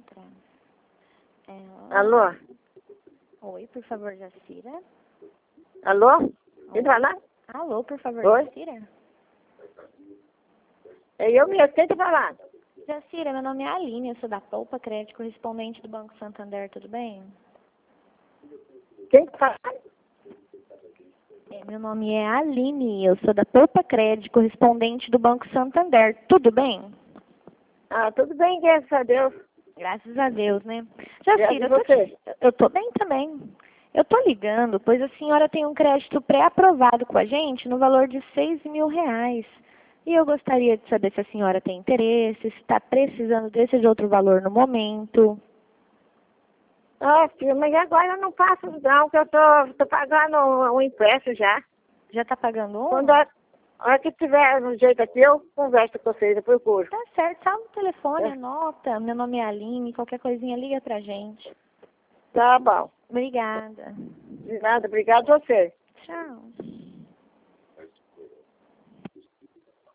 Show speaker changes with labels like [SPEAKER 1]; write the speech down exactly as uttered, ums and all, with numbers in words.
[SPEAKER 1] entrar. É,
[SPEAKER 2] Alô?
[SPEAKER 1] Oi, por favor, Jacira.
[SPEAKER 2] Alô? Quem
[SPEAKER 1] Oi.
[SPEAKER 2] fala?
[SPEAKER 1] Alô, por favor,
[SPEAKER 2] Oi?
[SPEAKER 1] Jacira.
[SPEAKER 2] É eu mesmo, quem tá falando?
[SPEAKER 1] Jacira, meu nome é Aline, eu sou da Poupa Crédito, correspondente do Banco Santander, tudo bem?
[SPEAKER 2] Quem tá falando?
[SPEAKER 1] É, meu nome é Aline, eu sou da Poupa Crédito, correspondente do Banco Santander, tudo bem?
[SPEAKER 2] Ah, tudo bem, graças a Deus.
[SPEAKER 1] Graças a Deus, né?
[SPEAKER 2] E
[SPEAKER 1] Jacira, eu tô,
[SPEAKER 2] você?
[SPEAKER 1] te- eu tô bem também. Eu tô ligando, pois a senhora tem um crédito pré-aprovado com a gente no valor de seis mil reais. E eu gostaria de saber se a senhora tem interesse, se está precisando desse ou de outro valor no momento.
[SPEAKER 2] Ah, filho, mas agora eu não faço não, que eu tô, tô pagando um, um empréstimo já.
[SPEAKER 1] Já está pagando um?
[SPEAKER 2] Quando a a hora que tiver um jeito aqui, eu converso com vocês, eu procuro.
[SPEAKER 1] Tá certo, salva o telefone,
[SPEAKER 2] É.
[SPEAKER 1] anota. Meu nome é Aline, qualquer coisinha liga pra gente.
[SPEAKER 2] Tá bom.
[SPEAKER 1] Obrigada.
[SPEAKER 2] De nada, obrigado a você.
[SPEAKER 1] Tchau.